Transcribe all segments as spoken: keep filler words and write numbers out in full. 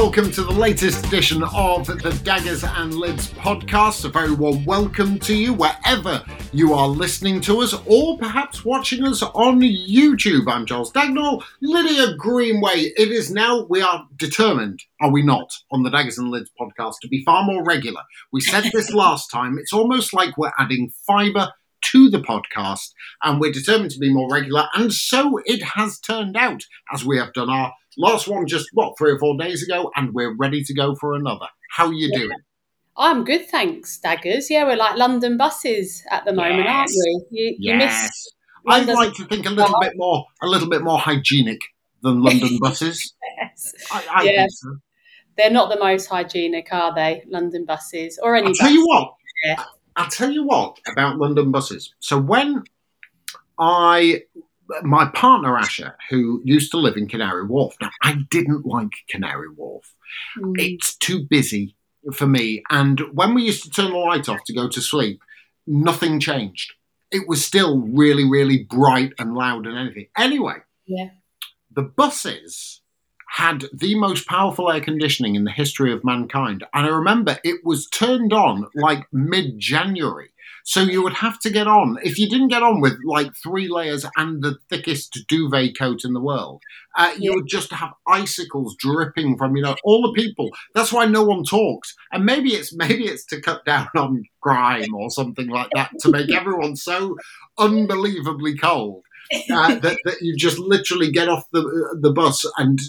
welcome to the latest edition of the Daggers and Lids podcast. A very warm welcome to you wherever you are listening to us or perhaps watching us on YouTube. I'm Giles Dagnall, Lydia Greenway. It is now, we are determined, are we not, on the Daggers and Lids podcast to be far more regular. We said this last time. It's almost like we're adding fibre to the podcast and we're determined to be more regular, and so it has turned out, as we have done our last one just, what, three or four days ago, and we're ready to go for another. How are you yeah. doing? I'm good, thanks, Daggers. Yeah, we're like London buses at the moment, yes. aren't we? You, yes. you miss I'd like to think a little oh. bit more a little bit more hygienic than London buses. yes. I, I yes. think so. They're not the most hygienic, are they, London buses? Or any I'll bus. tell you what. Yeah. I'll tell you what about London buses. So when I, my partner Asher, who used to live in Canary Wharf, now I didn't like Canary Wharf. Mm. It's too busy for me. And when we used to turn the light off to go to sleep, nothing changed. It was still really, really bright and loud and anything. Anyway, yeah. the buses had the most powerful air conditioning in the history of mankind. And I remember it was turned on like mid-January. So you would have to get on. If you didn't get on with like three layers and the thickest duvet coat in the world, uh, you yeah. would just have icicles dripping from, you know, all the people. That's why no one talks. And maybe it's maybe it's to cut down on crime or something like that, to make everyone so unbelievably cold uh, that, that you just literally get off the the bus and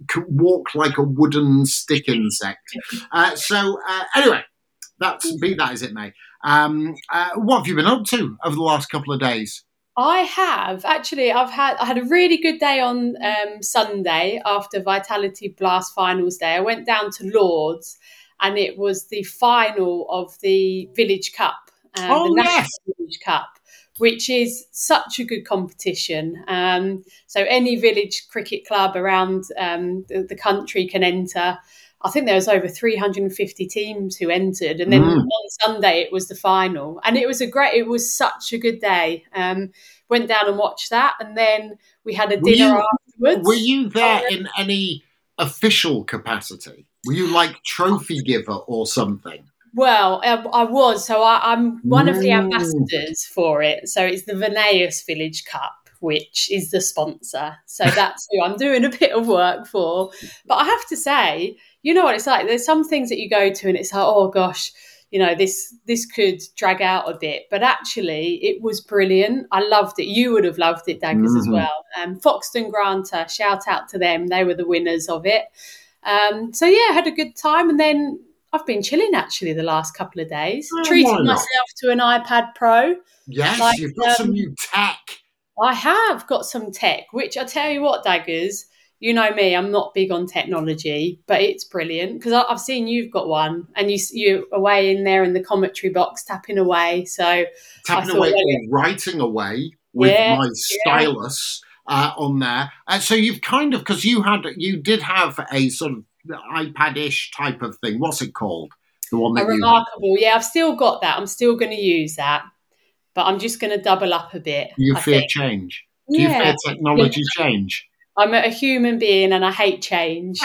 walk like a wooden stick insect. Uh, so uh, anyway, that's be that as it may. Um, uh, what have you been up to over the last couple of days? I have actually. I've had I had a really good day on um, Sunday after Vitality Blast Finals Day. I went down to Lords, and it was the final of the Village Cup, um, oh, the yes. National Village Cup, which is such a good competition. Um, so any village cricket club around um, the, the country can enter. I think there was over three hundred fifty teams who entered. And then mm. on Sunday, it was the final. And it was a great, it was such a good day. Um, went down and watched that. And then we had a were dinner you, afterwards. Were you there in any official capacity? Were you like trophy giver or something? Well, I, I was. So I, I'm one of the ambassadors for it. So it's the Vineus Village Cup, which is the sponsor. So that's who I'm doing a bit of work for. But I have to say, you know what it's like? There's some things that you go to and it's like, oh gosh, you know, this this could drag out a bit. But actually, it was brilliant. I loved it. You would have loved it, Daggers, mm-hmm. as well. Um, Foxton Granter, shout out to them. They were the winners of it. Um, so yeah, I had a good time. And then I've been chilling actually the last couple of days. Oh, Treated myself to an iPad Pro. Yes, like, you've got um, some new tech. I have got some tech, which I tell you what, Daggers, you know me, I'm not big on technology, but it's brilliant because I've seen you've got one and you, you're away in there in the commentary box tapping away. So Tapping away or writing away with yeah, my stylus yeah. uh, on there. Uh, so you've kind of, because you had, you did have a sort of iPad-ish type of thing. What's it called? The one that a remarkable. Yeah, I've still got that. I'm still going to use that, but I'm just going to double up a bit. Do you I fear think. change? Do yeah. you fear technology yeah. change? I'm a human being and I hate change.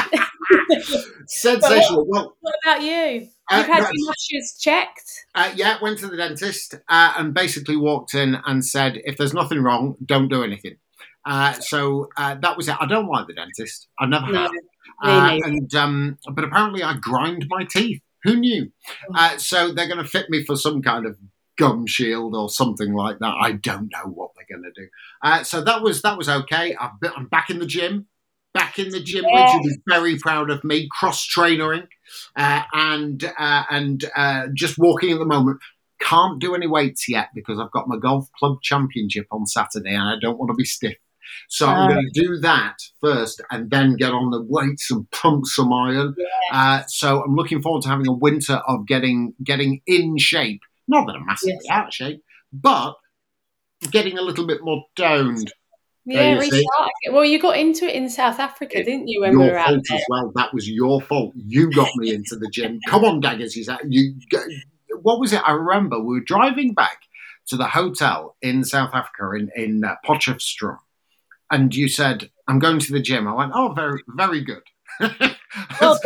Sensational. What, well, what about you? Uh, You've had no, your lashes checked? Uh, yeah, went to the dentist uh, and basically walked in and said, if there's nothing wrong, don't do anything. Uh, so uh, that was it. I don't like the dentist. I never no, have. Uh, and um, but apparently I grind my teeth. Who knew? Uh, so they're going to fit me for some kind of gum shield or something like that. I don't know what they're going to do. Uh, so that was that was okay. I've been, I'm back in the gym. Back in the gym, yeah. Richard is very proud of me. Cross-trainering uh, and uh, and uh, just walking at the moment. Can't do any weights yet because I've got my golf club championship on Saturday and I don't want to be stiff. So I'm um, going to do that first and then get on the weights and pump some iron. Yeah. Uh, so I'm looking forward to having a winter of getting getting in shape. Not that I'm massively yes. out of shape, but getting a little bit more toned. Yeah, restart. Well, you got into it in South Africa, it, didn't you, when your we were out fault there? As well. That was your fault. You got me into the gym. Come on, Daggers. You said, you, what was it? I remember we were driving back to the hotel in South Africa, in, in uh, Potchefstroom. And you said, I'm going to the gym. I went, oh, very, very good. Well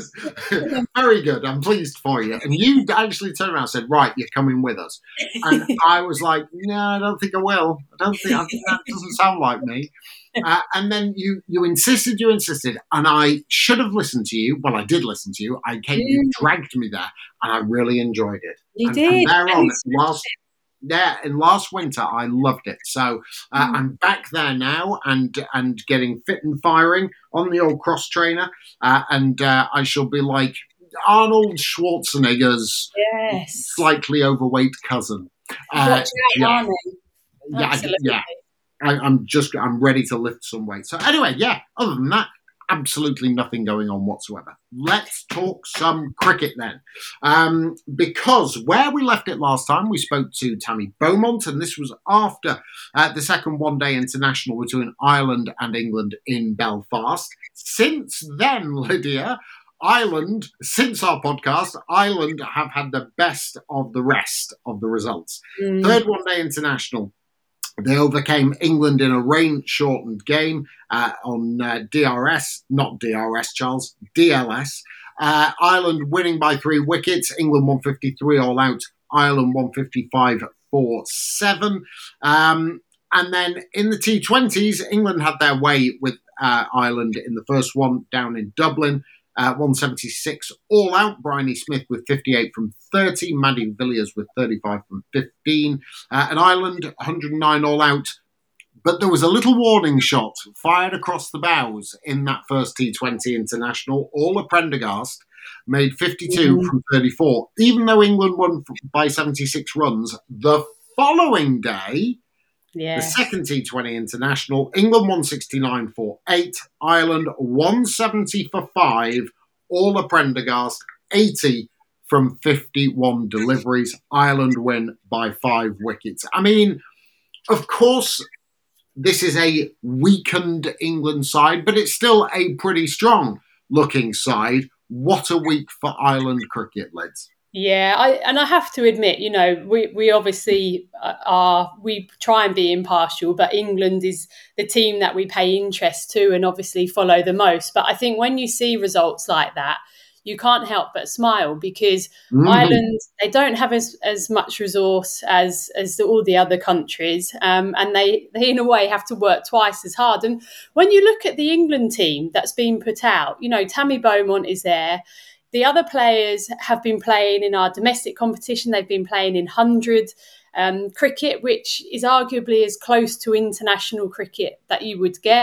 Very good. I'm pleased for you. And you actually turned around and said, right, you're coming with us. And I was like, no, I don't think I will. I don't think, I think that doesn't sound like me. Uh, and then you you insisted, you insisted, and I should have listened to you. Well, I did listen to you. I came, you dragged me there, and I really enjoyed it. You and did. From there on, last yeah, in last winter, I loved it. So uh, mm. I'm back there now, and and getting fit and firing on the old cross trainer, uh, and uh, I shall be like Arnold Schwarzenegger's yes. slightly overweight cousin. Uh, Watch out, yeah. Arnold. Yeah, Absolutely. yeah. I, I'm just, I'm ready to lift some weight. So anyway, yeah, other than that, absolutely nothing going on whatsoever. Let's talk some cricket then. Um, because where we left it last time, we spoke to Tammy Beaumont, and this was after uh, the second one-day international between Ireland and England in Belfast. Since then, Lydia, Ireland, since our podcast, Ireland have had the best of the rest of the results. Mm. Third one-day international. They overcame England in a rain-shortened game uh, on uh, D R S, not D R S, Charles, D L S. Uh, Ireland winning by three wickets. England one fifty-three all out. Ireland one fifty-five for seven. Um, and then in the T twenties, England had their way with uh, Ireland in the first one down in Dublin. Uh, one seventy-six all out. Bryony Smith with fifty-eight from thirty. Maddie Villiers with thirty-five from fifteen. Uh, and Ireland one hundred nine all out. But there was a little warning shot fired across the bows in that first T twenty international. Orla Prendergast made fifty-two mm. from thirty-four. Even though England won by seventy-six runs, the following day, yes. the second T twenty international, England one sixty-nine for eight, Ireland one seventy for five, Orla Prendergast eighty from fifty-one deliveries. Ireland win by five wickets. I mean, of course, this is a weakened England side, but it's still a pretty strong looking side. What a week for Ireland cricket, Lids. Yeah, I, and I have to admit, you know, we, we obviously are, we try and be impartial, but England is the team that we pay interest to and obviously follow the most. But I think when you see results like that, you can't help but smile because mm-hmm. Ireland, they don't have as, as much resource as as all the other countries, um, and they, they, in a way, have to work twice as hard. And when you look at the England team that's been put out, you know, Tammy Beaumont is there. The other players have been playing in our domestic competition. They've been playing in hundred um, cricket, which is arguably as close to international cricket that you would get.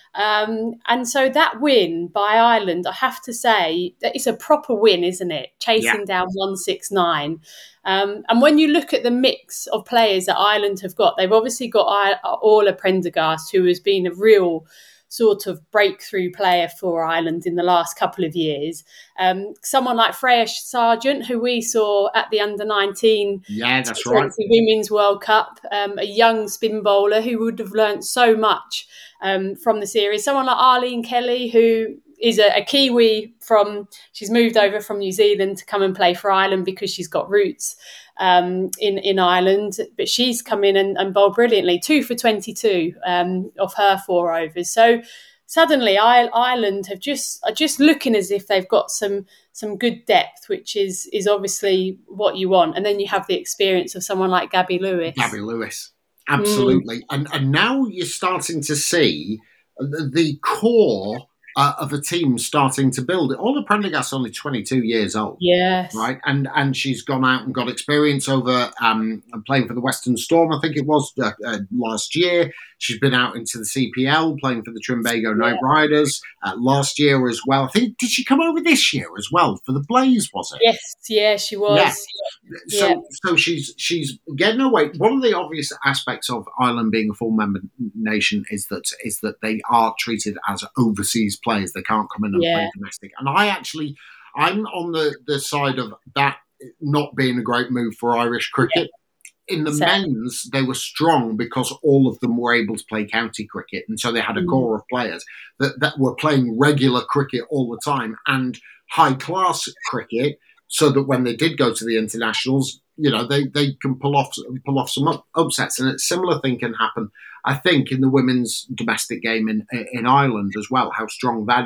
Um, and so that win by Ireland, I have to say, that it's a proper win, isn't it? Chasing yeah. down one sixty-nine. Um, and when you look at the mix of players that Ireland have got, they've obviously got Orla Prendergast, who has been a real sort of breakthrough player for Ireland in the last couple of years. Um, someone like Freya Sargent, who we saw at the under nineteen yeah, that's right. Women's World Cup, um, a young spin bowler who would have learnt so much um, from the series. Someone like Arlene Kelly, who is a, a Kiwi from, she's moved over from New Zealand to come and play for Ireland because she's got roots um, in, in Ireland. But she's come in and, and bowled brilliantly, two for twenty-two um, of her four overs. So suddenly Ireland have just are just looking as if they've got some some good depth, which is is obviously what you want. And then you have the experience of someone like Gabby Lewis. Gabby Lewis, absolutely. Mm. And, and now you're starting to see the, the core Uh, of a team starting to build it. Orla Prendergast's only twenty-two years old. Yes. Right? And and she's gone out and got experience over um, playing for the Western Storm, I think it was, uh, uh, last year. She's been out into the C P L playing for the Trinbago yeah. Knight Riders uh, last year as well. I think, did she come over this year as well for the Blaze, was it? Yes, yeah, she was. Yeah. So, yeah. so she's she's getting her weight. One of the obvious aspects of Ireland being a full member nation is that is that they are treated as overseas players. They can't come in and yeah. play domestic. And I actually, I'm on the, the side of that not being a great move for Irish cricket. Yeah. In the so, men's, they were strong because all of them were able to play county cricket. And so they had a mm-hmm. core of players that, that were playing regular cricket all the time and high-class cricket, so that when they did go to the internationals, you know, they, they can pull off pull off some up, upsets. And a similar thing can happen, I think, in the women's domestic game in in Ireland as well, how strong that is.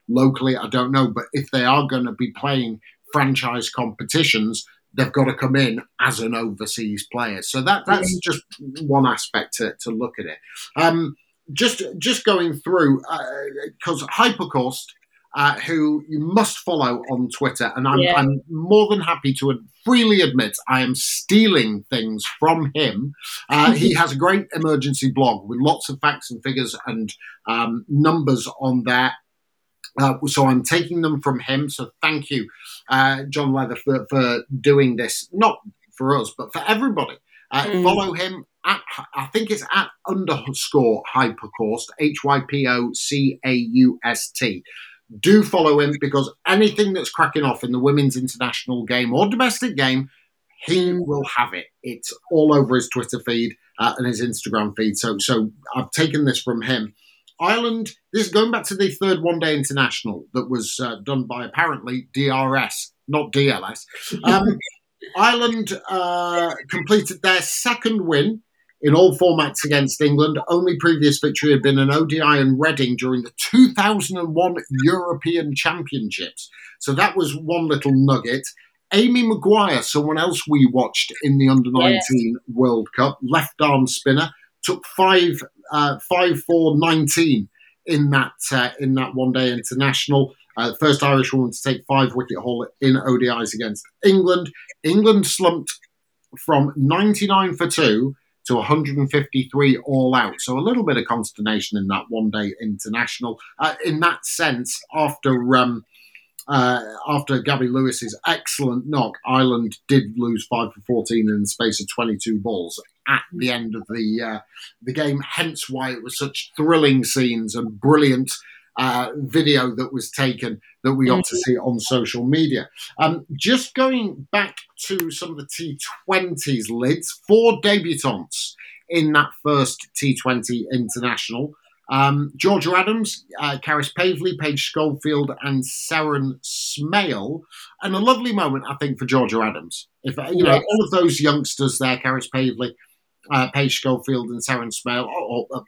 locally, I don't know. But if they are going to be playing franchise competitions, they've got to come in as an overseas player. So that that's just one aspect to, to look at it. Um, just just going through, because uh, Hypercaust, uh, who you must follow on Twitter, and I'm, Yeah. I'm more than happy to freely admit I am stealing things from him. Uh, he has a great emergency blog with lots of facts and figures and um, numbers on there. Uh, so I'm taking them from him. So thank you, uh, John Leather, for, for doing this, not for us, but for everybody. Uh, mm. Follow him at, I think it's at underscore Hypercaust, H Y P O C A U S T. Do follow him, because anything that's cracking off in the women's international game or domestic game, he will have it. It's all over his Twitter feed uh, and his Instagram feed. So, so I've taken this from him. Ireland, this is going back to the third one-day international that was uh, done by apparently D R S, not D L S. Um, Ireland uh, completed their second win in all formats against England. Only previous victory had been an O D I in Reading during the two thousand one European Championships. So that was one little nugget. Amy Maguire, someone else we watched in the under nineteen yes. World Cup, left arm spinner, took five, uh, five, four, nineteen in that uh, in that one day international. Uh, first Irish woman to take five wicket haul in O D Is against England. England slumped from ninety-nine for two to one hundred fifty-three all out. So a little bit of consternation in that one day international. Uh, in that sense, after um, uh, after Gabby Lewis's excellent knock, Ireland did lose five for fourteen in the space of twenty-two balls at the end of the uh, the game. Hence why it was such thrilling scenes and brilliant uh, video that was taken that we got mm-hmm. to see on social media. Um, just going back to some of the T twenties lids, four debutants in that first T twenty international. Um, Georgia Adams, uh, Caris Pavley, Paige Schofield, and Seren Smale. And a lovely moment, I think, for Georgia Adams. If you know, yes. all of those youngsters there, Caris Pavley, uh, Paige Schofield, and Seren Smale, or, or uh,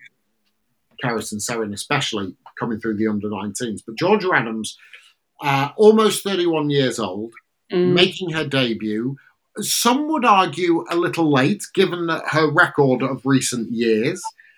Caris and Seren especially, coming through the under nineteens. But Georgia Adams, uh, almost thirty-one years old, mm. making her debut. Some would argue a little late, given her record of recent years.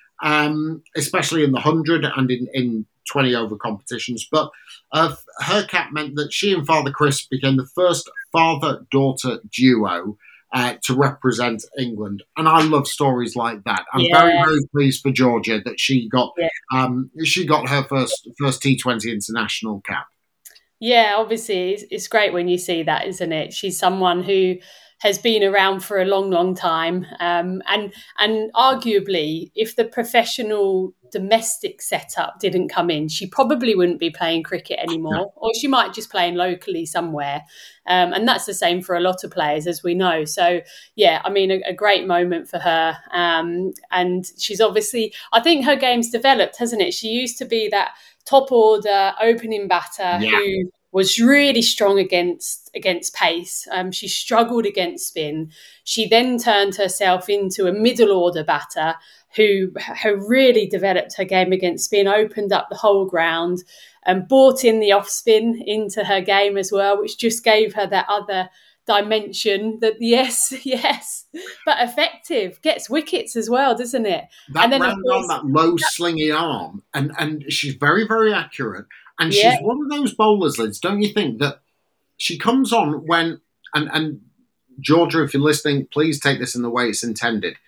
Um, especially in the one hundred and in, in twenty over competitions. But uh, her cap meant that she and Father Chris became the first father-daughter duo uh, to represent England. And I love stories like that. I'm yeah. very, very pleased for Georgia that she got yeah. um, she got her first first T twenty international cap. Yeah, obviously, it's, it's great when you see that, isn't it? She's someone who has been around for a long, long time. Um, and and arguably, if the professional domestic setup didn't come in, she probably wouldn't be playing cricket anymore, no. or she might just playing locally somewhere. Um, and that's the same for a lot of players, as we know. So, yeah, I mean, a, a great moment for her. Um, and she's obviously, I think her game's developed, hasn't it? She used to be that top order opening batter yeah. who was really strong against against pace. Um, she struggled against spin. She then turned herself into a middle order batter who, who really developed her game against spin, opened up the whole ground and brought in the off spin into her game as well, which just gave her that other dimension that yes, yes, but effective, gets wickets as well, doesn't it? That and then round course, on that low slingy arm, and, and she's very, very accurate. And yeah. she's one of those bowlers, Liz, don't you think, that she comes on when, and, and Georgia, if you're listening, please take this in the way it's intended.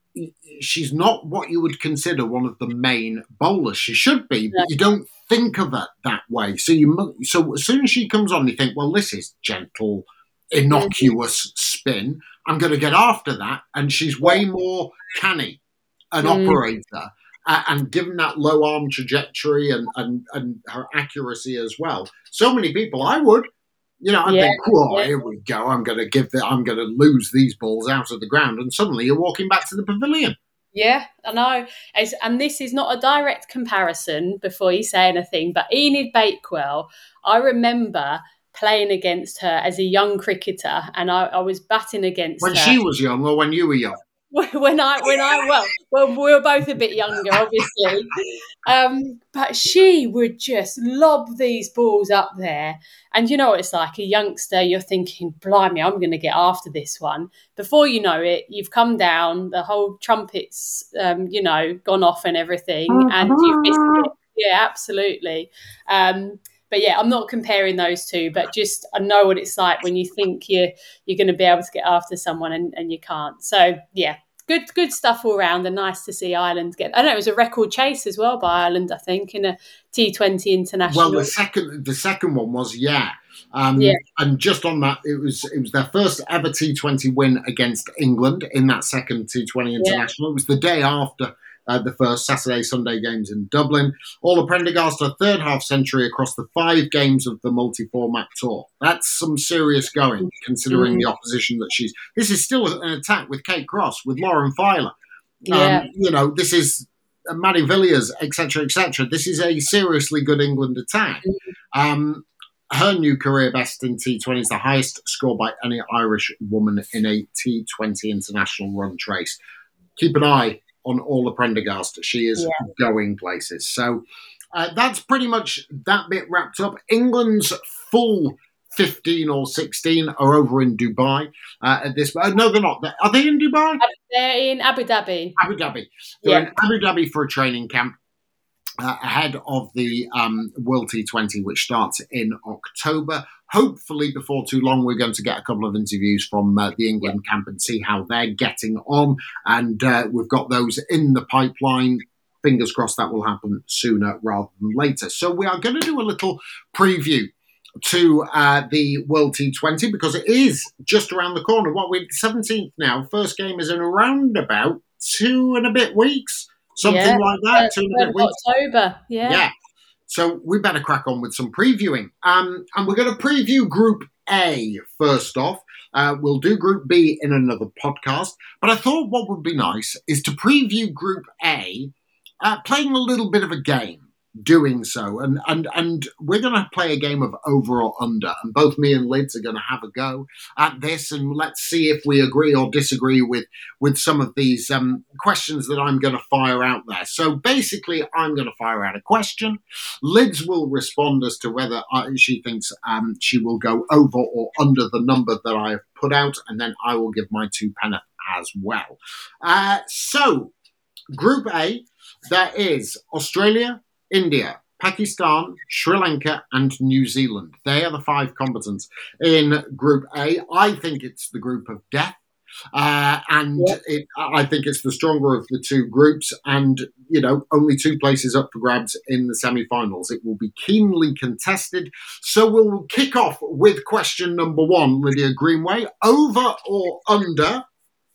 She's not what you would consider one of the main bowlers. She should be, but yeah. you don't think of her that way. So you, so as soon as she comes on, you think, well, this is gentle, innocuous mm. spin. I'm going to get after that. And she's way more canny, an mm. operator. Uh, and given that low arm trajectory and, and, and her accuracy as well, so many people, I would, you know, I'd yeah, think, oh, yeah. here we go. I'm going to give the, I'm going to lose these balls out of the ground. And suddenly you're walking back to the pavilion. Yeah, I know. It's, and this is not a direct comparison before you say anything, but Enid Bakewell, I remember playing against her as a young cricketer, and I, I was batting against when her. When she was young or when you were young? when I when I well well we were both a bit younger, obviously, um, but she would just lob these balls up there, and you know what it's like, a youngster. You're thinking, "Blimey, I'm going to get after this one." Before you know it, you've come down, the whole trumpets, um, you know, gone off and everything, and you've missed it. Yeah, absolutely. Um, but yeah, I'm not comparing those two, but just I know what it's like when you think you're you're going to be able to get after someone and, and you can't. So yeah, good good stuff all round, and nice to see Ireland get. I know it was a record chase as well by Ireland, I think, in a T twenty international. Well, the second the second one was yeah. Um, yeah. And just on that, it was it was their first ever T twenty win against England in that second T twenty international. Yeah. It was the day after Uh, the first Saturday, Sunday games in Dublin. Orla Prendergast, her third half century across the five games of the multi-format tour. That's some serious going, considering mm-hmm. the opposition that she's... This is still an attack with Kate Cross, with Lauren Filer. Yeah. Um, you know, this is uh, Maddie Villiers, et cetera, et cetera. This is a seriously good England attack. Mm-hmm. Um, her new career best in T twenty is the highest score by any Irish woman in a T twenty international run trace. Keep an eye on Orla Prendergast. She is yeah. going places. So uh, that's pretty much that bit wrapped up. England's full fifteen or sixteen are over in Dubai uh, at this. Uh, no, they're not. Are they in Dubai? They're in Abu Dhabi. Abu Dhabi. They're yeah. in Abu Dhabi for a training camp uh, ahead of the um, World T twenty, which starts in October. Hopefully, before too long, we're going to get a couple of interviews from uh, the England yeah. camp and see how they're getting on. And uh, we've got those in the pipeline. Fingers crossed that will happen sooner rather than later. So we are going to do a little preview to uh, the World T twenty because it is just around the corner. What, we're seventeenth now. First game is in around about two and a bit weeks. Something yeah. like that. Uh, two and a bit weeks. October, yeah. Yeah. So we better crack on with some previewing. Um, and we're going to preview Group A first off. Uh, we'll do Group B in another podcast. But I thought what would be nice is to preview Group A, uh, playing a little bit of a game doing so. And and and we're going to play a game of over or under. And both me and Lids are going to have a go at this. And let's see if we agree or disagree with, with some of these um, questions that I'm going to fire out there. So basically, I'm going to fire out a question. Lids will respond as to whether uh, she thinks um, she will go over or under the number that I have put out. And then I will give my two penneth as well. Uh, so, Group A, there is Australia, India, Pakistan, Sri Lanka, and New Zealand. They are the five combatants in Group A. I think it's the group of death. Uh, and yeah. it, I think it's the stronger of the two groups. And, you know, only two places up for grabs in the semi-finals. It will be keenly contested. So we'll kick off with question number one, Lydia Greenway. Over or under?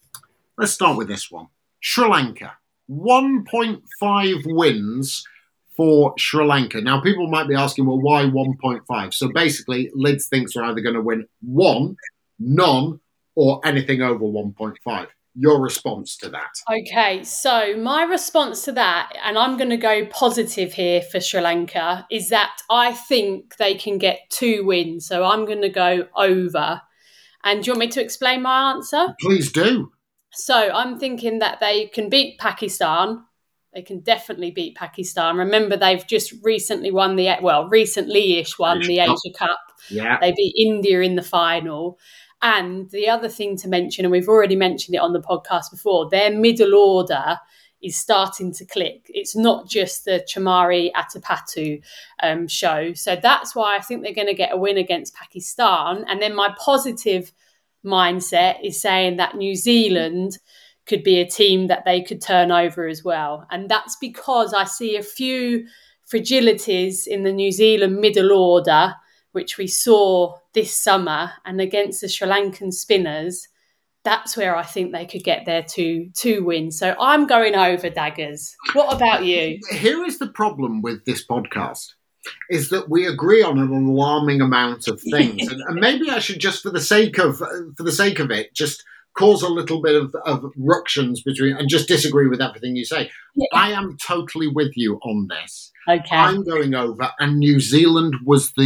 Let's start with this one. Sri Lanka. one point five wins for Sri Lanka. Now, people might be asking, well, why one point five? So basically, Lids thinks they're either going to win one, none, or anything over one point five. Your response to that? Okay, so my response to that, and I'm going to go positive here for Sri Lanka, is that I think they can get two wins. So I'm going to go over. And do you want me to explain my answer? Please do. So I'm thinking that they can beat Pakistan. They can definitely beat Pakistan. Remember, they've just recently won the, well, recently-ish won the Asia Cup. Yeah. They beat India in the final. And the other thing to mention, and we've already mentioned it on the podcast before, their middle order is starting to click. It's not just the Chamari Atapatu um, show. So that's why I think they're going to get a win against Pakistan. And then my positive mindset is saying that New Zealand could be a team that they could turn over as well. And that's because I see a few fragilities in the New Zealand middle order, which we saw this summer, and against the Sri Lankan spinners, that's where I think they could get their two, two wins. So I'm going over, Daggers. What about you? Here is the problem with this podcast, is that we agree on an alarming amount of things. and, and maybe I should just, for the sake of for the sake of it, just cause a little bit of, of ructions between and just disagree with everything you say. Yeah. I am totally with you on this. Okay. I'm going over, and New Zealand was the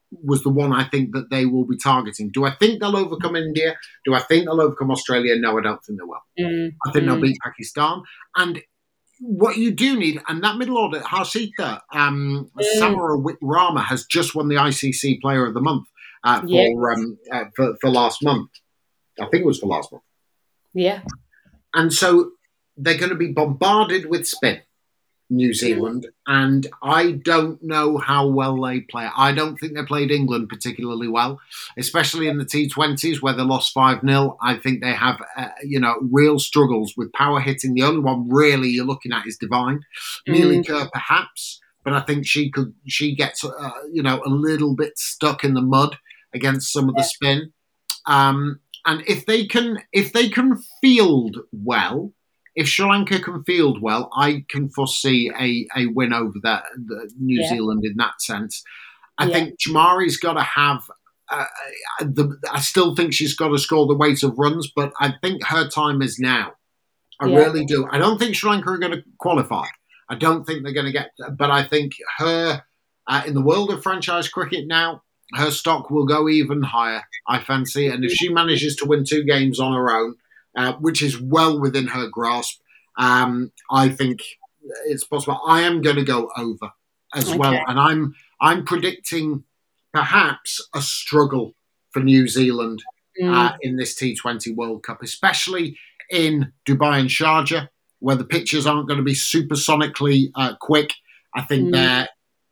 was the one I think that they will be targeting. Do I think they'll overcome India? Do I think they'll overcome Australia? No, I don't think they will. Mm, I think mm. they'll beat Pakistan. And what you do need, and that middle order, Harshita um, Mm. Samaraweerarama has just won the I C C Player of the Month uh, for, Yes. um, uh, for for last month. I think it was for last month. Yeah. And so they're going to be bombarded with spin, New Zealand, and I don't know how well they play. I don't think they played England particularly well, especially in the T twenties where they lost five nil. I think they have, uh, you know, real struggles with power hitting. The only one really you're looking at is Divine. Mm. Neely Kerr, perhaps, but I think she could, she gets, uh, you know, a little bit stuck in the mud against some of the spin. Um, and if they can, if they can field well, if Sri Lanka can field well, I can foresee a, a win over that, the New Yeah. Zealand in that sense. I Yeah. think Chamari's got to have. Uh, the, I still think she's got to score the weight of runs, but I think her time is now. I Yeah. really do. I don't think Sri Lanka are going to qualify. I don't think they're going to get. But I think her uh, in the world of franchise cricket now, her stock will go even higher. I fancy, and if she manages to win two games on her own, uh, which is well within her grasp, um, I think it's possible. I am going to go over as Okay. well, and I'm I'm predicting perhaps a struggle for New Zealand Mm. uh, in this T twenty World Cup, especially in Dubai and Sharjah, where the pitches aren't going to be supersonically uh, quick. I think Mm. they're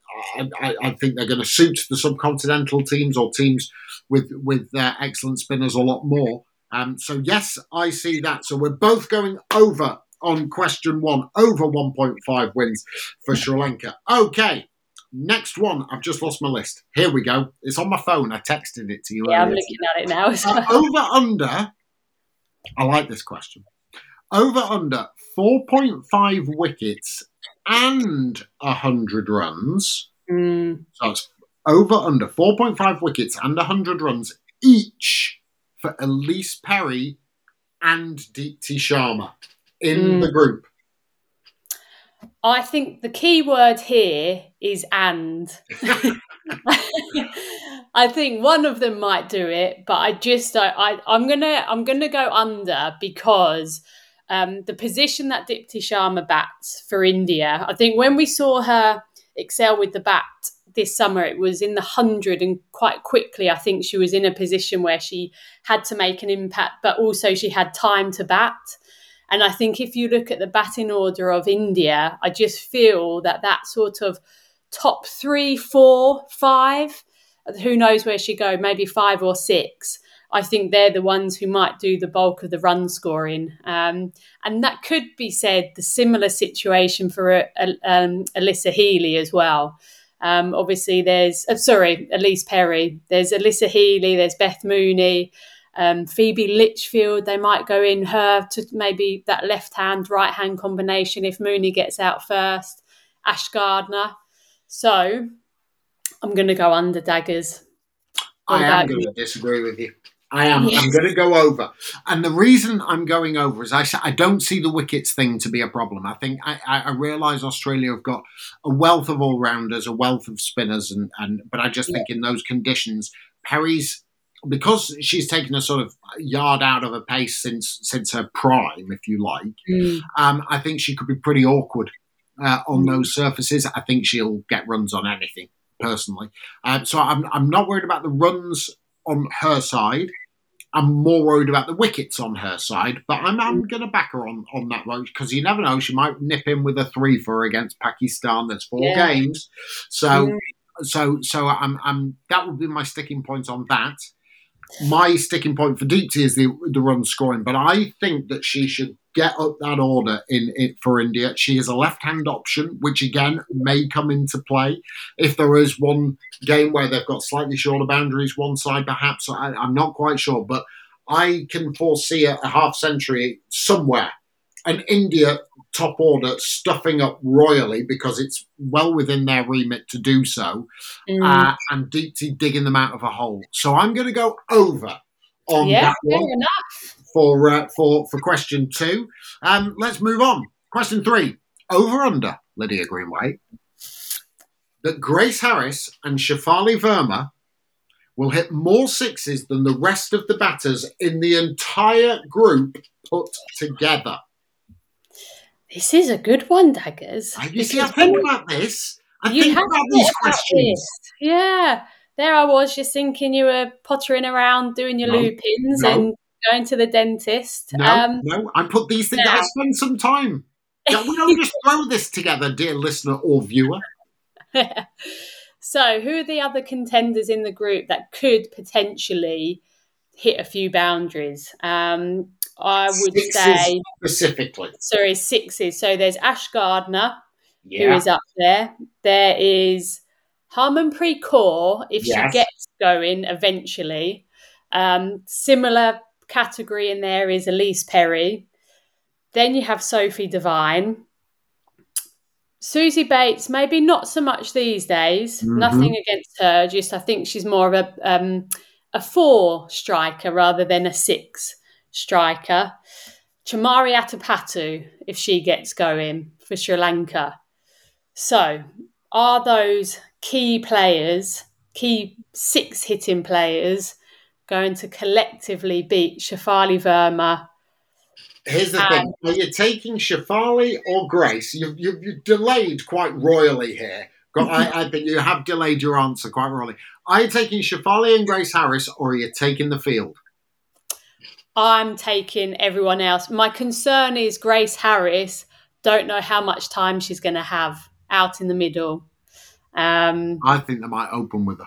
I, I think they're going to suit the subcontinental teams or teams with with uh, excellent spinners a lot more. Um, so yes, I see that. So we're both going over on question one, over one point five wins for Sri Lanka. Okay, next one. I've just lost my list. Here we go. It's on my phone. I texted it to you Yeah, I'm earlier. looking at it now as Uh, well. over under. I like this question. Over under four point five wickets and one hundred runs. Mm. So it's over under four point five wickets and one hundred runs each for Elise Perry and Deepti Sharma in Mm. the group. I think the key word here is and. I think one of them might do it, but I just I, I I'm gonna I'm gonna go under because um, the position that Deepti Sharma bats for India. I think when we saw her excel with the bat this summer, it was in the hundred, and quite quickly I think she was in a position where she had to make an impact, but also she had time to bat. And I think if you look at the batting order of India, I just feel that that sort of top three, four, five, who knows where she go, maybe five or six. I think they're the ones who might do the bulk of the run scoring. Um, and that could be said, the similar situation for uh, um, Alyssa Healy as well. Um, obviously, there's, uh, sorry, Elise Perry. There's Alyssa Healy, there's Beth Mooney, um, Phoebe Litchfield. They might go in her to maybe that left-hand, right-hand combination if Mooney gets out first. Ash Gardner. So I'm going to go under daggers. What I am about going you? to disagree with you. I am. Yes. I'm going to go over. And the reason I'm going over is I, s- I don't see the wickets thing to be a problem. I think I, I, I realise Australia have got a wealth of all-rounders, a wealth of spinners, and, and but I just think in those conditions, Perry's, because she's taken a sort of yard out of her pace since since her prime, if you like, Mm. um, I think she could be pretty awkward uh, on Mm. those surfaces. I think she'll get runs on anything, personally. Um, so I'm I'm not worried about the runs on her side. I'm more worried about the wickets on her side, but I'm, I'm going to back her on, on that one because you never know. She might nip in with a three for against Pakistan. There's four Yeah. games. So, Mm. so, so I'm, I'm, that would be my sticking point on that. My sticking point for Deepti is the the run scoring, but I think that she should get up that order in it for India. She is a left-hand option, which again may come into play if there is one game where they've got slightly shorter boundaries, one side perhaps. I, I'm not quite sure, but I can foresee a, a half century somewhere, an India top order stuffing up royally because it's well within their remit to do so, Mm. uh, and Deepti digging them out of a hole. So I'm going to go over on Yeah, that fair one enough. for uh, for for question two. Um, let's move on. Question three: over under Lydia Greenway that Grace Harris and Shafali Verma will hit more sixes than the rest of the batters in the entire group put together? This is a good one, Daggers. Uh, You see, I think about this. I you think have about these thought about questions. this. Yeah. There I was just thinking you were pottering around doing your No, loopings no. and going to the dentist. No, Um, no, I put these things. no. I spend some time. Yeah, we don't just throw this together, dear listener or viewer. So, who are the other contenders in the group that could potentially hit a few boundaries? Um, I would Sixes say, specifically. sorry, sixes. So there's Ash Gardner, who Yeah. is up there. There is Harmanpreet Kaur, if Yes. she gets going eventually. Um, similar category in there is Elise Perry. Then you have Sophie Devine. Susie Bates, maybe not so much these days. Mhm. Nothing against her. Just I think she's more of a um, a four striker rather than a six striker. Chamari Atapatu, if she gets going for Sri Lanka. So, are those key players, key six hitting players, going to collectively beat Shafali Verma? Here's the thing. Are you taking Shafali or Grace? You've, you've, you've delayed quite royally here. Got- I, I think you have delayed your answer quite royally. Are you taking Shafali and Grace Harris, or are you taking the field? I'm taking everyone else. My concern is Grace Harris. Don't know how much time she's going to have out in the middle. Um, I think they might open with her.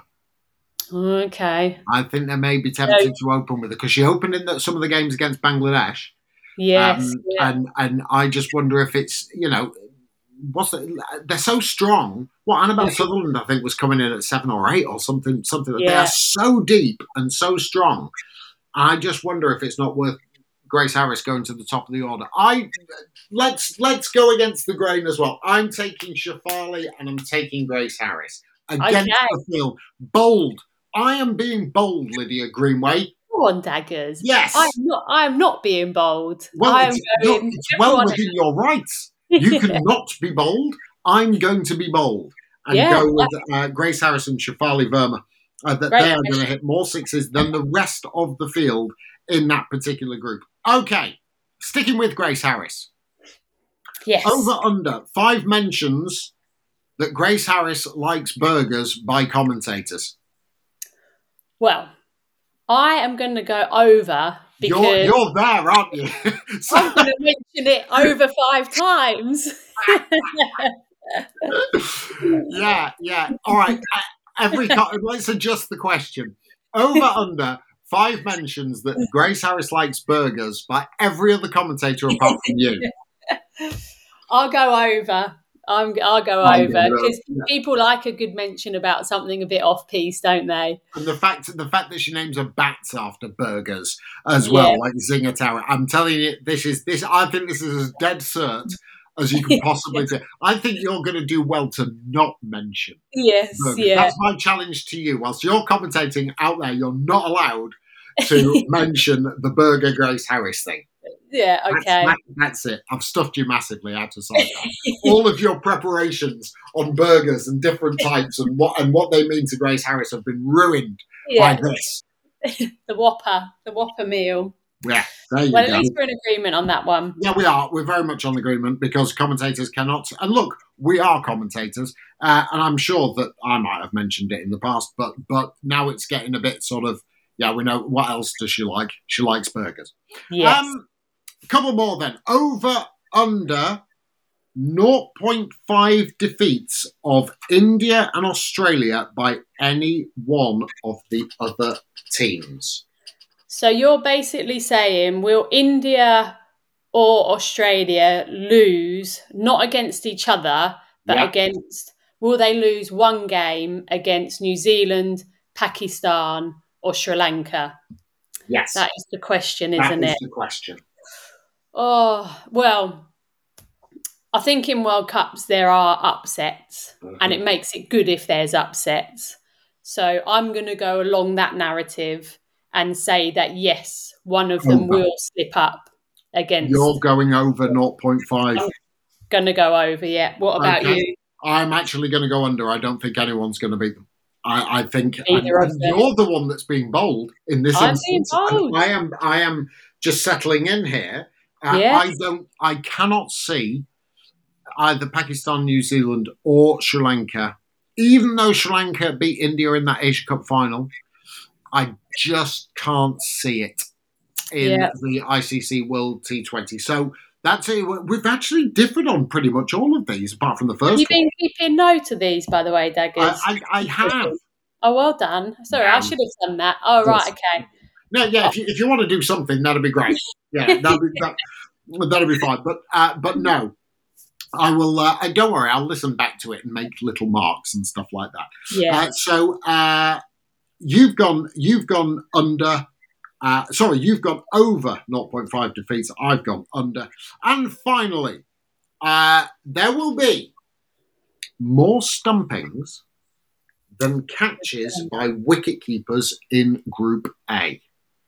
okay. I think they may be tempted to open with her because she opened in the, some of the games against Bangladesh. Yes. Um, yeah. and and I just wonder if it's, you know, what's it, they're so strong. What Annabelle Yeah. Sutherland, I think, was coming in at seven or eight or something. Something that they Yeah. are so deep and so strong. I just wonder if it's not worth Grace Harris going to the top of the order. I let's let's go against the grain as well. I'm taking Shafali and I'm taking Grace Harris against Okay. the field. Bold. I am being bold, Lydia Greenway. Come on, Daggers. Yes. I'm not. I'm not being bold. Well, I'm it's, going. you're- it's well everyone- within your rights. You can not be bold. I'm going to be bold and Yeah. go with uh, Grace Harris and Shafali Verma. Uh, that Great they are going to question. hit more sixes than the rest of the field in that particular group. Okay, sticking with Grace Harris. Yes. Over under five mentions that Grace Harris likes burgers by commentators. Well, I am going to go over because You're, you're there, aren't you? So- I'm going to mention it over five times. yeah, yeah. All right. Uh, Every co- let's adjust the question. Over under five mentions that Grace Harris likes burgers by every other commentator apart from you. I'll go over. I'm, I'll go I'll over go because over, yeah. people like a good mention about something a bit off piece, don't they? And the fact the fact that she names her bats after burgers as well, Yeah. like Zinger Tower. I'm telling you, this is this. I think this is as dead cert as you can possibly do. I think you're going to do well to not mention Yes, burgers. yeah. That's my challenge to you. Whilst you're commentating out there, you're not allowed to mention the burger Grace Harris thing. Yeah, That's, okay. that- that's it. I've stuffed you massively out of sight. All of your preparations on burgers and different types and what and what they mean to Grace Harris have been ruined Yeah, by this. the Whopper, the Whopper meal. Yeah, there you Well, go. at least we're in agreement on that one. Yeah, we are. We're very much on agreement because commentators cannot. And look, we are commentators, uh, and I'm sure that I might have mentioned it in the past, but but now it's getting a bit sort of. Yeah, we know what else does she like? She likes burgers. Yes. Um, couple more then. Over under zero point five defeats of India and Australia by any one of the other teams. So you're basically saying, will India or Australia lose, not against each other, but Yeah. against, will they lose one game against New Zealand, Pakistan, or Sri Lanka? Yes, That is the question, that isn't is it? the question. Oh, well, I think in World Cups there are upsets, Mhm. and it makes it good if there's upsets. So I'm going to go along that narrative and say that, yes, one of them Over. will slip up against. You're going over zero point five. I'm going to go over, yeah. What about Okay. you? I'm actually going to go under. I don't think anyone's going to beat them. I, I think Either and, of and them. you're the one that's being bold in this I'm being instance. bold. And I am. I am just settling in here. Uh, Yes. I don't. I cannot see either Pakistan, New Zealand, or Sri Lanka. Even though Sri Lanka beat India in that Asia Cup final, I just can't see it in Yeah. the I C C World T twenty. So that's it. We've actually differed on pretty much all of these, apart from the Have you first one. been keeping note of these, by the way, Daggers? I, I, I have. Oh, well done. Sorry, I No. should have done that. Oh, right, okay. No, yeah. If you if you want to do something, that'd be great. Yeah, that'd be that, that'd be fine. But uh, but no, I will. Uh, and don't worry, I'll listen back to it and make little marks and stuff like that. Yeah. Uh, so uh, you've gone. You've gone under. Uh, sorry, you've gone over zero point five defeats. I've gone under. And finally, uh, there will be more stumpings than catches by wicket keepers in Group A.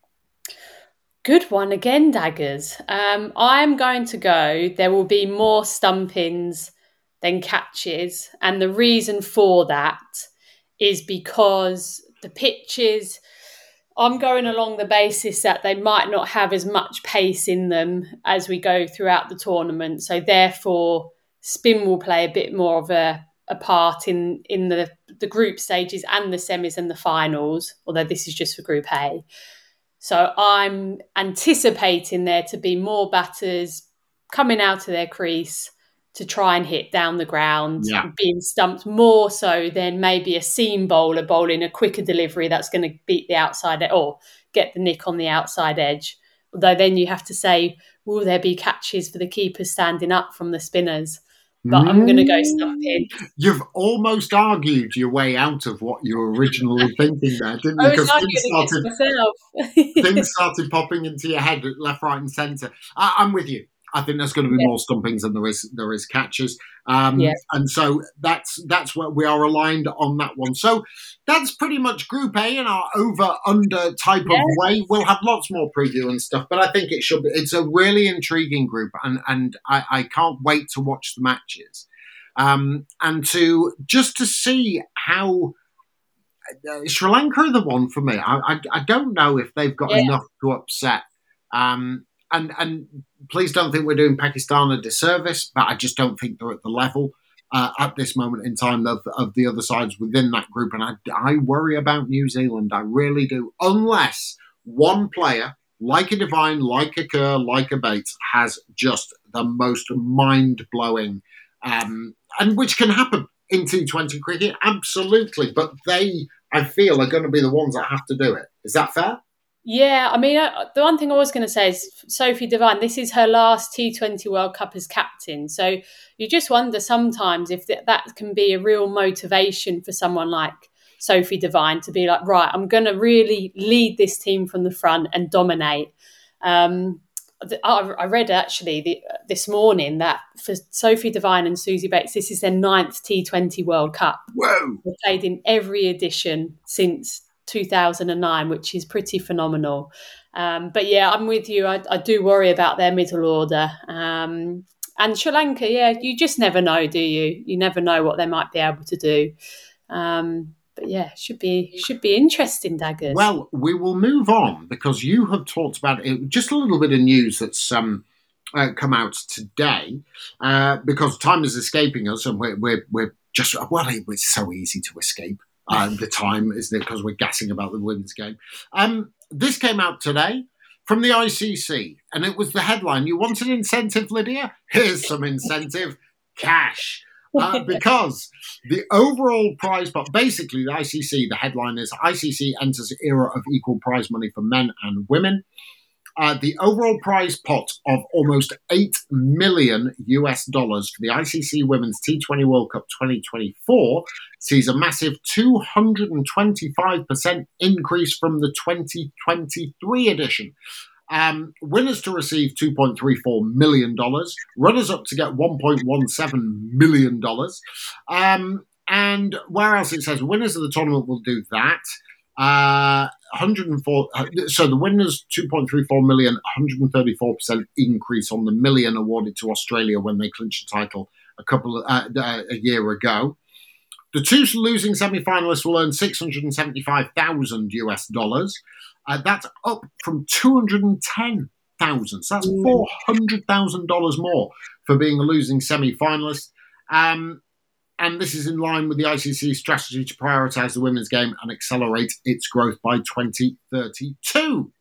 Good one again, Daggers. Um, I'm going to go, there will be more stumpings than catches. And the reason for that is because the pitches, I'm going along the basis that they might not have as much pace in them as we go throughout the tournament. So therefore, spin will play a bit more of a, a part in, in the, the group stages and the semis and the finals, although this is just for Group A. So I'm anticipating there to be more batters coming out of their crease to try and hit down the ground, Yeah. being stumped more so than maybe a seam bowler bowling a quicker delivery that's going to beat the outside or get the nick on the outside edge. Although then you have to say, will there be catches for the keepers standing up from the spinners? But I'm going to go stumping. You've almost argued your way out of what you were originally thinking there, didn't you? I was Because arguing things against started, myself. things started popping into your head left, right, and centre. I, I'm with you. I think there's going to be Yeah. more stumpings than there is there is catches, um, Yeah. and so that's that's where we are aligned on that one. So that's pretty much Group A in our over under type Yeah. of way. We'll have lots more preview and stuff, but I think it should be. It's a really intriguing group, and and I, I can't wait to watch the matches, um, and to just to see how. Uh, Sri Lanka are the one for me. I, I I don't know if they've got Yeah. enough to upset. Um, and and please don't think we're doing Pakistan a disservice, but I just don't think they're at the level uh, at this moment in time of, of the other sides within that group. And I, I worry about New Zealand. I really do. Unless one player, like a Divine, like a Kerr, like a Bates, has just the most mind-blowing, um, and which can happen in T twenty cricket, absolutely. But they, I feel, are going to be the ones that have to do it. Is that fair? Yeah, I mean, uh, the one thing I was going to say is Sophie Devine, this is her last T twenty World Cup as captain. So you just wonder sometimes if th- that can be a real motivation for someone like Sophie Devine to be like, right, I'm going to really lead this team from the front and dominate. Um, th- I, I read actually the, this morning that for Sophie Devine and Susie Bates, this is their ninth T twenty World Cup. Whoa! They've played in every edition since two thousand nine, which is pretty phenomenal. Um, but yeah, I'm with you. I, I do worry about their middle order. Um, and Sri Lanka, yeah, you just never know, do you? You never know what they might be able to do. Um, but yeah, should be should be interesting, Daggers. Well, we will move on because you have talked about it. Just a little bit of news that's um, uh, come out today uh, because time is escaping us and we're, we're, we're just, well, it was so easy to escape. Uh, the time, isn't it? Because we're gassing about the women's game. Um, this came out today from the I C C, and it was the headline. You want an incentive, Lydia? Here's some incentive, cash. Uh, because the overall prize pot, basically the I C C, the headline is I C C enters era of equal prize money for men and women. Uh, the overall prize pot of almost eight million US dollars for the I C C Women's T twenty World Cup twenty twenty-four sees a massive two hundred twenty-five percent increase from the twenty twenty-three edition. Um, winners to receive two point three four million dollars, runners up to get one point one seven million dollars. Um, and where else it says winners of the tournament will do that. Uh, one hundred four. So the winners two point three four million, one hundred thirty-four percent increase on the million awarded to Australia when they clinched the title a couple of, uh, uh, a year ago. The two losing semi-finalists will earn six hundred seventy-five thousand U S dollars. Uh, that's up from two hundred ten thousand. So that's four hundred thousand dollars more for being a losing semi-finalist. Um, and this is in line with the I C C's strategy to prioritise the women's game and accelerate its growth by twenty thirty-two.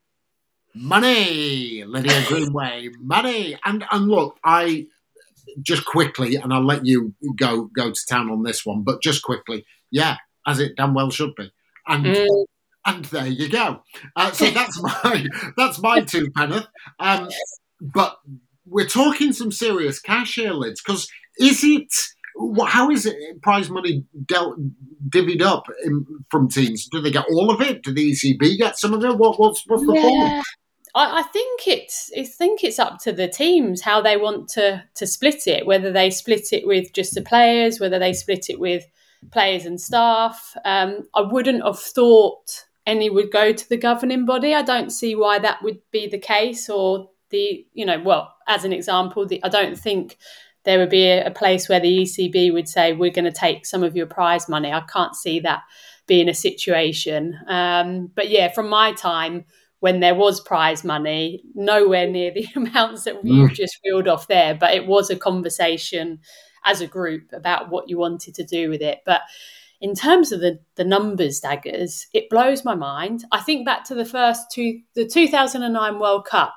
Money, Lydia Greenway, money. And and look, I just quickly, and I'll let you go go to town on this one, but just quickly, yeah, as it damn well should be. And mm. and there you go. Uh, so that's my that's my two penneth. Um, but we're talking some serious cash here, Lids, because is it? How is it prize money dealt, divvied up in, from teams? Do they get all of it? Do the E C B get some of it? What, what's what's the yeah. point? I, I think it's I think it's up to the teams how they want to to split it. Whether they split it with just the players, whether they split it with players and staff. Um, I wouldn't have thought any would go to the governing body. I don't see why that would be the case. Or the you know, well, as an example, the, I don't think there would be a, a place where the E C B would say, we're going to take some of your prize money. I can't see that being a situation. Um, but yeah, from my time when there was prize money, nowhere near the amounts that you've just reeled off there. But it was a conversation as a group about what you wanted to do with it. But in terms of the, the numbers, Daggers, it blows my mind. I think back to the first two, the two thousand nine World Cup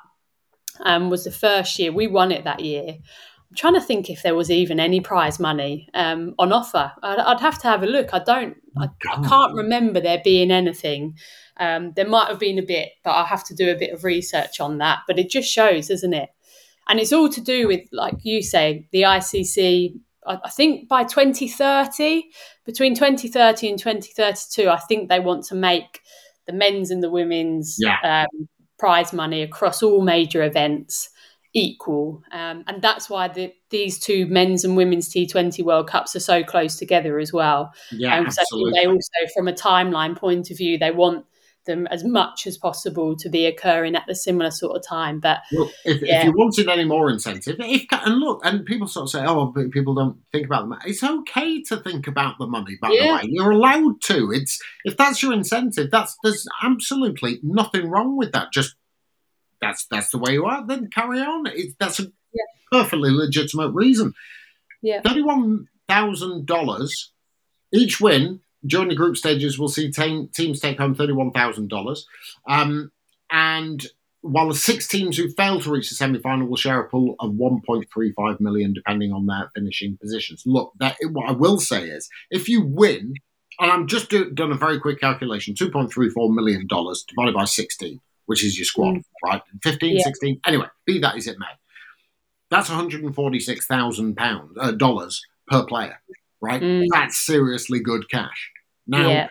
um, was the first year. We won it that year. I'm trying to think if there was even any prize money um, on offer. I'd, I'd have to have a look. I don't, I, I can't remember there being anything. Um, there might have been a bit, but I'll have to do a bit of research on that. But it just shows, isn't it? And it's all to do with, like you say, the I C C. I, I think by twenty thirty, between twenty thirty and twenty thirty-two, I think they want to make the men's and the women's yeah. um, prize money across all major events equal, um, and that's why the, these two men's and women's T twenty World Cups are so close together as well. Yeah, um, so absolutely. I think they also, from a timeline point of view, they want them as much as possible to be occurring at the similar sort of time. But look, if, yeah. if you wanted any more incentive, if and look, and people sort of say, "Oh, but people don't think about the money." It's okay to think about the money. By yeah. the way, you're allowed to. It's if that's your incentive, that's there's absolutely nothing wrong with that. Just That's that's the way you are. Then carry on. It, that's a yeah. perfectly legitimate reason. Yeah, thirty-one thousand dollars each win during the group stages will see te- teams take home thirty-one thousand dollars, um, and while the six teams who fail to reach the semi-final will share a pool of one point three five million, depending on their finishing positions. Look, that what I will say is, if you win, and I'm just do, done a very quick calculation, two point three four million dollars divided by sixteen. Which is your squad, mm. right? fifteen, yeah. sixteen. Anyway, be that as it may. That's one hundred forty-six thousand pounds, uh, dollars per player, right? Mm. That's seriously good cash. Now, yeah.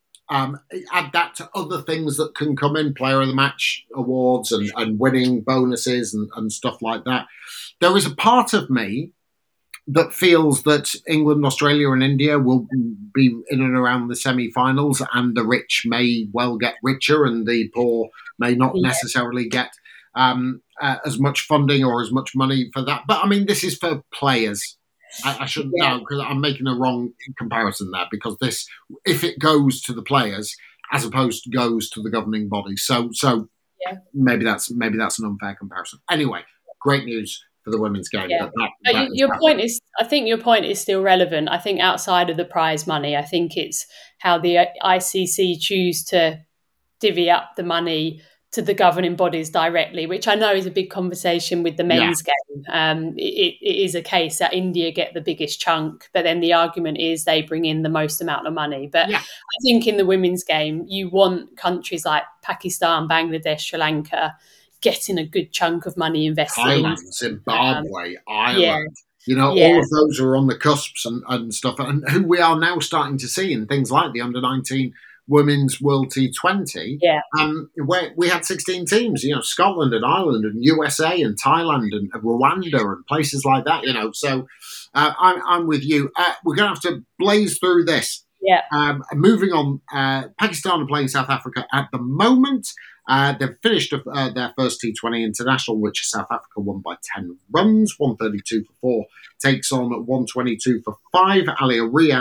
um, add that to other things that can come in, player of the match awards and, and winning bonuses and, and stuff like that. There is a part of me that feels that England, Australia and India will be in and around the semi-finals, and the rich may well get richer and the poor may not yeah. necessarily get um, uh, as much funding or as much money for that. But, I mean, this is for players. I, I shouldn't yeah. know because I'm making a wrong comparison there, because this, if it goes to the players as opposed to goes to the governing body. So so yeah. maybe that's maybe that's an unfair comparison. Anyway, great news for the women's game. Yeah. That, that, but that your point is, I think your point is still relevant. I think outside of the prize money, I think it's how the I C C choose to divvy up the money to the governing bodies directly, which I know is a big conversation with the men's yeah. game. Um, it, it is a case that India get the biggest chunk, but then the argument is they bring in the most amount of money. But yeah. I think in the women's game, you want countries like Pakistan, Bangladesh, Sri Lanka getting a good chunk of money invested. Thailand, Zimbabwe, um, Ireland. Yeah. You know, yeah. all of those are on the cusps and, and stuff, and who we are now starting to see in things like the under nineteen Women's World T twenty, yeah. um, where we had sixteen teams, you know, Scotland and Ireland and U S A and Thailand and Rwanda and places like that, you know. So uh, I'm, I'm with you. Uh, we're going to have to blaze through this. Yeah. Um, moving on, uh, Pakistan are playing South Africa at the moment. Uh, they've finished uh, their first T twenty international, which South Africa won by ten runs, one thirty-two for four, takes on one twenty-two for five. Alia Riaz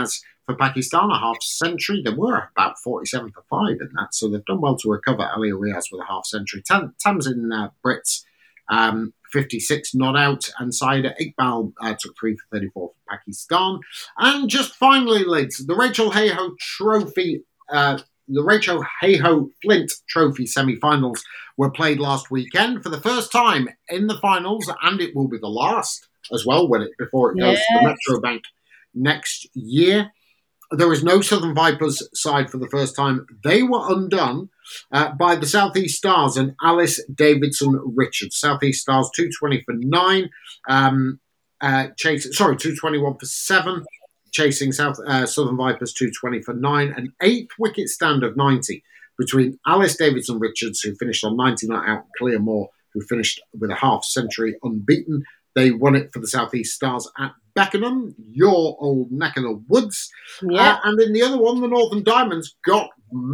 for Pakistan, a half century. They were about forty-seven for five in that, so they've done well to recover. Ali Riaz with a half century. Tam- Tamsin uh, Brits, um, fifty-six not out, and Saida Iqbal uh, took three for thirty-four for Pakistan. And just finally, Lids, the Rachel Hayhoe Trophy, uh, the Rachel Hayhoe Flint Trophy semi-finals were played last weekend for the first time in the finals, and it will be the last as well when it before it goes yes. to the Metro Bank next year. There was no Southern Vipers side for the first time. They were undone uh, by the Southeast Stars and Alice Davidson Richards. Southeast Stars two twenty for nine, um, uh, chase, sorry, two twenty-one for seven, chasing South uh, Southern Vipers two twenty for nine, an eighth wicket stand of ninety between Alice Davidson Richards, who finished on ninety not out, and Clea Moore, who finished with a half century unbeaten. They won it for the Southeast Stars at Beckenham, your old neck of the woods. Yeah. Uh, and in the other one, the Northern Diamonds got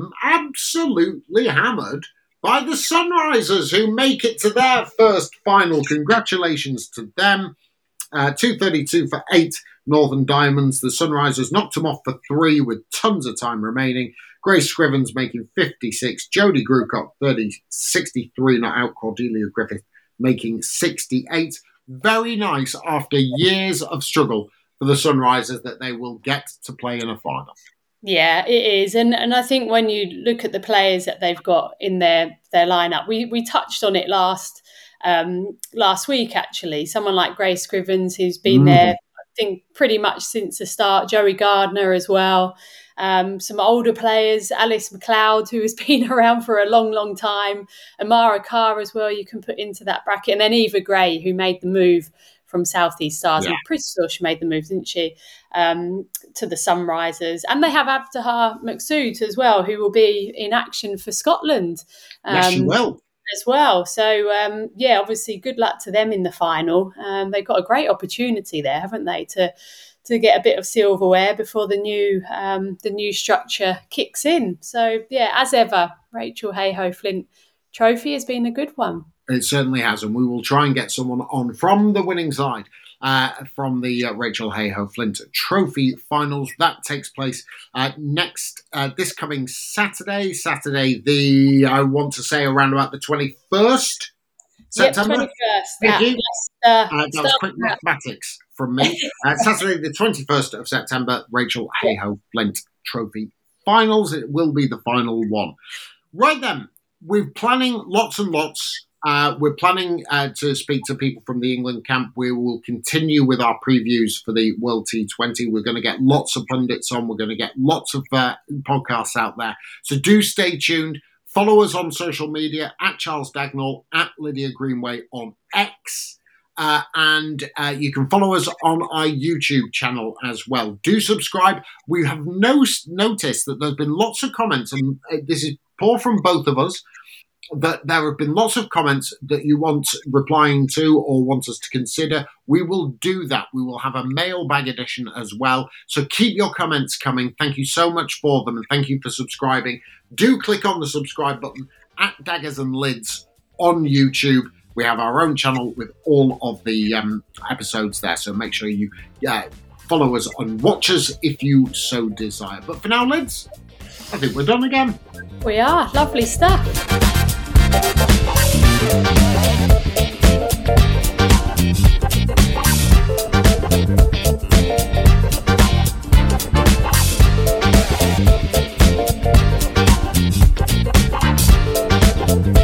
absolutely hammered by the Sunrisers, who make it to their first final. Congratulations to them. Uh, two thirty-two for eight, Northern Diamonds. The Sunrisers knocked them off for three with tons of time remaining. Grace Scrivens making fifty-six. Jodie Grewcock, thirty, sixty-three not out. Cordelia Griffith making sixty-eight. Very nice after years of struggle for the Sunrisers that they will get to play in a final. Yeah, it is. And and I think when you look at the players that they've got in their, their lineup, we, we touched on it last um, last week, actually. Someone like Grace Scrivens, who's been mm. there, I think, pretty much since the start. Joey Gardner as well. Um, some older players, Alice McLeod, who has been around for a long, long time. Amara Carr as well, you can put into that bracket. And then Eva Gray, who made the move from Southeast Stars. Yeah. I'm pretty sure she made the move, didn't she, um, to the Sunrisers. And they have Abdahar Maqsood as well, who will be in action for Scotland. Um, yes, she will. As well. So, um, yeah, obviously good luck to them in the final. Um, they've got a great opportunity there, haven't they, to to get a bit of silverware before the new um, the new structure kicks in. So, yeah, as ever, Rachel Hayhoe Flint Trophy has been a good one. It certainly has, and we will try and get someone on from the winning side uh, from the uh, Rachel Hayhoe Flint Trophy finals. That takes place uh, next, uh, this coming Saturday. Saturday, the, I want to say around about the twenty-first September. Yep, twenty-first. Thank you. Uh, uh, that was quick mathematics from me. Uh, Saturday, the twenty-first of September, Rachel Hayhoe Flint Trophy finals. It will be the final one. Right then, we're planning lots and lots. Uh, we're planning uh, to speak to people from the England camp. We will continue with our previews for the World T twenty. We're going to get lots of pundits on. We're going to get lots of uh, podcasts out there. So do stay tuned. Follow us on social media, at Charles Dagnall, at Lydia Greenway on X. Uh, and uh, you can follow us on our YouTube channel as well. Do subscribe. We have no, noticed that there's been lots of comments, and uh, this is poor from both of us, that there have been lots of comments that you want replying to or want us to consider. We will do that. We will have a mailbag edition as well. So keep your comments coming. Thank you so much for them, and thank you for subscribing. Do click on the subscribe button at Daggers and Lids on YouTube. We have our own channel with all of the um, episodes there. So make sure you uh, follow us and watch us if you so desire. But for now, Lids, I think we're done again. We are. Lovely stuff. Thank you.